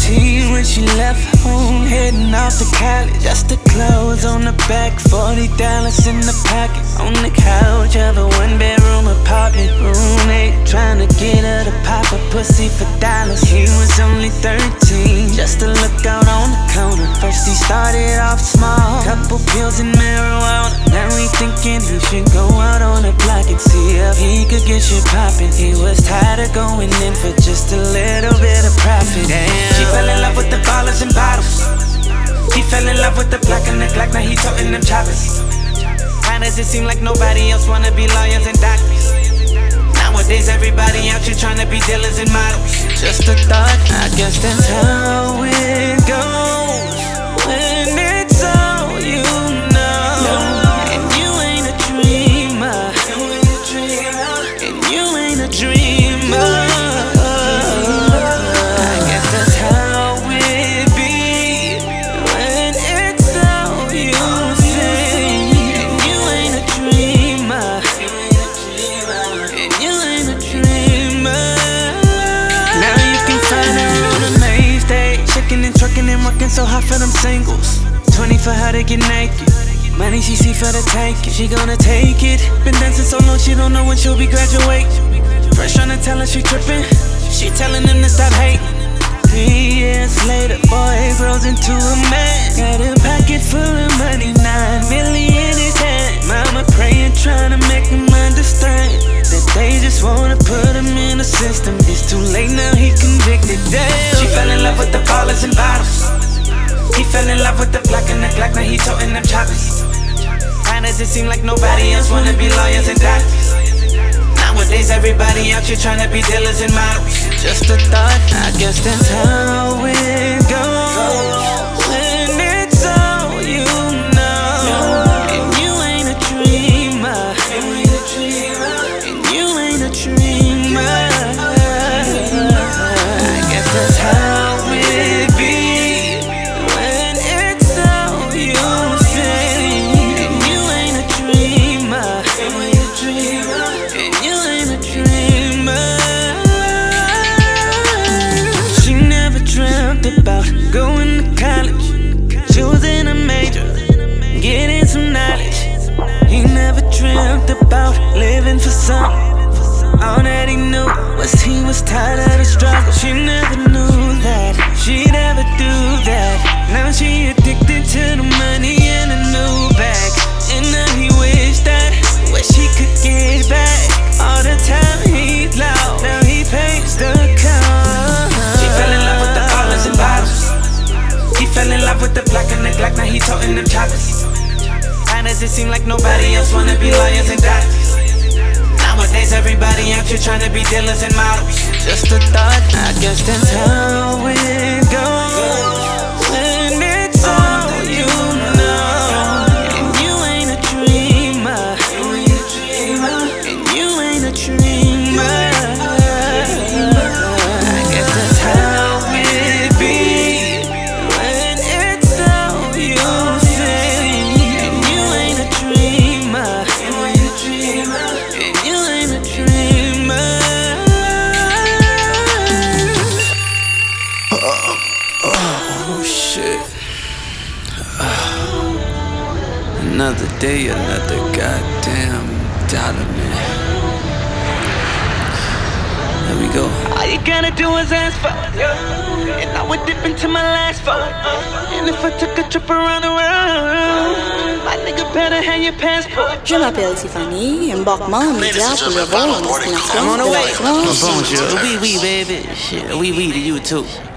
13 when she left home, heading off to college. Just the clothes on the back, $40 in the pocket. On the couch of a one-bedroom apartment, roommate trying to get her to pop a pussy for dollars. He was only 13, just to look out on the corner. First he started off small, couple pills and marijuana. Now he thinking he should go out on the block and see if he could get shit poppin'. He was tired of going in for just a little bit of profit. Damn. She fell in love with the ballers and bottles. He fell in love with the black and the Glock, now he toting them choppers. Why does it seem like nobody else wanna be lawyers and doctors? Nowadays everybody out here trying to be dealers and models. Just a thought, I guess that's how it goes when it's all you know. And you ain't a dreamer, and you ain't a dreamer. I guess that's how it be when it's all you see. And you ain't a dreamer, and you ain't a dreamer. Now you can find her on the main stage, shaking and trucking and working so hard for them singles. 20 for her to get naked, money she see for the taking. She gonna take it. Been dancing so long she don't know when she'll be graduating. Fresh trying to tell her she tripping, she telling them to stop hating. 3 years later, boy grows into a man. Got a pocket full of money, 9 million in his hand. Mama praying, trying to make him understand that they just wanna put him in the system. It's too late now, he convicted. Damn. She fell in love with the ballers and bottles. He fell in love with the black and the Glock, now he toting them choppers. Why does it seem like nobody else wanna be lawyers and doctors? Nowadays everybody out here trying to be dealers and models. Just a thought, I guess that's how it goes when it's all you know. And you ain't a dreamer, and you ain't a dreamer. I guess that's how it be when it's all you see. And you ain't a dreamer, and you ain't a dreamer. She never dreamt about going to college, choosing a major, getting some knowledge. He never dreamt about living for something. All that he knew was he was tired of the struggle. She never knew that she'd ever do that. Now she addicted to the money and a new bag. And now he wish he could get back all the time he's lost. Now he pays the cost. She fell in love with the ballers and bottles. He fell in love with the black and the Glock, now he toting them choppers. Why does it seem like nobody else wanna be lawyers and doctors? Nowadays everybody out here trying to be dealers and models. Just a thought, I guess that's how it goes when it's all you know. And you ain't a dreamer, and you ain't a dreamer. I guess that's how it be when it's all you see. And you ain't a dreamer, and you ain't a dreamer. Oh shit. Another day, another goddamn dollar, man. There we go. All you gotta do is ask for it, and I would dip into my last four. And if I took a trip around the world, my nigga better have your passport. Je m'appelle Tiffany, embarquement immédiat pour le vol en destination de la France. Bonjour, oui, oui, baby. Shit, oui, oui to you too.